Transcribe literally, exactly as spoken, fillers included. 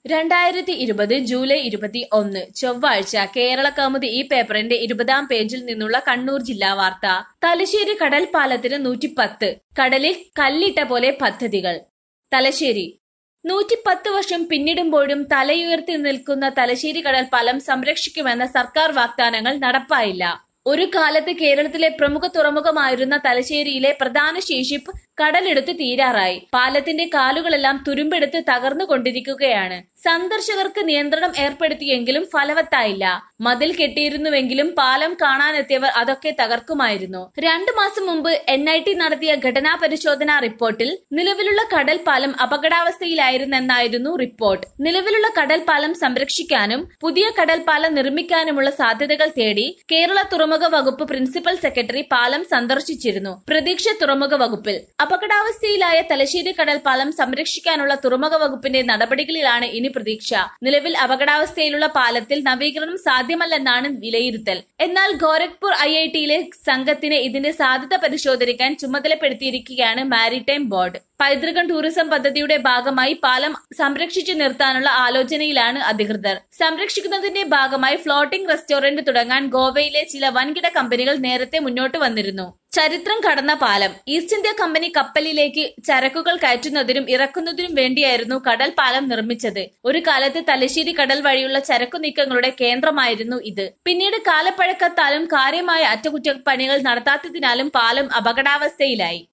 രണ്ടായിരത്തി ഇരുപത് ജൂലൈ ഇരുപത്തി ഒന്ന് ചൊവ്വാഴ്ച കേരള കൗമുദി ഈ പേപ്പറിന്റെ ഇരുപതാം പേജിൽ നിന്നുള്ള കണ്ണൂർ ജില്ലാ വാർത്ത. തലശ്ശേരി കടൽ പാലത്തിന് നൂറ്റിപ്പത്ത്, കടലിൽ കല്ലിട്ട പോലെ പദ്ധതികൾ. തലശ്ശേരി നൂറ്റിപ്പത്ത് വർഷം പിന്നിടുമ്പോഴും തലയുയർത്തി നിൽക്കുന്ന തലശ്ശേരി കടൽ പാലം സംരക്ഷിക്കുമെന്ന സർക്കാർ വാഗ്ദാനങ്ങൾ നടപ്പായില്ല. ഒരു കാലത്ത് കേരളത്തിലെ പ്രമുഖ തുറമുഖമായിരുന്ന തലശ്ശേരിയിലെ പ്രധാന ശേഷിപ്പ് കടലെടുത്ത് തീരാറായി. പാലത്തിന്റെ കാലുകളെല്ലാം തുരുമ്പെടുത്ത് തകർന്നുകൊണ്ടിരിക്കുകയാണ്. സന്ദർശകർക്ക് നിയന്ത്രണം ഏർപ്പെടുത്തിയെങ്കിലും ഫലവത്തായില്ല. മതിൽ കെട്ടിയിരുന്നുവെങ്കിലും പാലം കാണാനെത്തിയവർ അതൊക്കെ തകർക്കുമായിരുന്നു. രണ്ടു മാസം മുമ്പ് എൻ ഐ ടി നടത്തിയ ഘടനാ പരിശോധനാ റിപ്പോർട്ടിൽ നിലവിലുള്ള കടൽ പാലം അപകടാവസ്ഥയിലായിരുന്നെന്നായിരുന്നു റിപ്പോർട്ട്. നിലവിലുള്ള കടൽ പാലം സംരക്ഷിക്കാനും പുതിയ കടൽ പാലം നിർമ്മിക്കാനുമുള്ള സാധ്യതകൾ തേടി കേരള തുറമുഖ വകുപ്പ് പ്രിൻസിപ്പൽ സെക്രട്ടറി പാലം സന്ദർശിച്ചിരുന്നു. പ്രതീക്ഷ തുറമുഖ വകുപ്പിൽ. അപകടാവസ്ഥയിലായ തലശ്ശേരി കടൽ പാലം സംരക്ഷിക്കാനുള്ള തുറമുഖ വകുപ്പിന്റെ നടപടികളിലാണ് ഇനി പ്രതീക്ഷ. നിലവിൽ അപകടാവസ്ഥയിലുള്ള പാലത്തിൽ നവീകരണം സാധ്യമല്ലെന്നാണ് വിലയിരുത്തൽ. എന്നാൽ ഗോരഖ്പൂർ ഐ ഐ ടിയിലെ സംഘത്തിന് ഇതിന്റെ സാധ്യത പരിശോധിക്കാൻ ചുമതലപ്പെടുത്തിയിരിക്കുകയാണ് മാരിടൈം ബോർഡ്. പൈതൃകം ടൂറിസം പദ്ധതിയുടെ ഭാഗമായി പാലം സംരക്ഷിച്ചു നിർത്താനുള്ള ആലോചനയിലാണ് അധികൃതർ. സംരക്ഷിക്കുന്നതിന്റെ ഭാഗമായി ഫ്ലോട്ടിംഗ് റെസ്റ്റോറന്റ് തുടങ്ങാൻ ഗോവയിലെ ചില വൻകിട കമ്പനികൾ നേരത്തെ മുന്നോട്ട് വന്നിരുന്നു. ചരിത്രം കടന്ന പാലം. ഈസ്റ്റ് ഇന്ത്യ കമ്പനി കപ്പലിലേക്ക് ചരക്കുകൾ കയറ്റുന്നതിനും ഇറക്കുന്നതിനും വേണ്ടിയായിരുന്നു കടൽ പാലം നിർമ്മിച്ചത്. ഒരു കാലത്ത് തലശ്ശേരി കടൽ വഴിയുള്ള ചരക്കു നീക്കങ്ങളുടെ കേന്ദ്രമായിരുന്നു ഇത്. പിന്നീട് കാലപ്പഴക്കത്താലും കാര്യമായ അറ്റകുറ്റപ്പണികൾ നടത്താത്തതിനാലും പാലം അപകടാവസ്ഥയിലായി.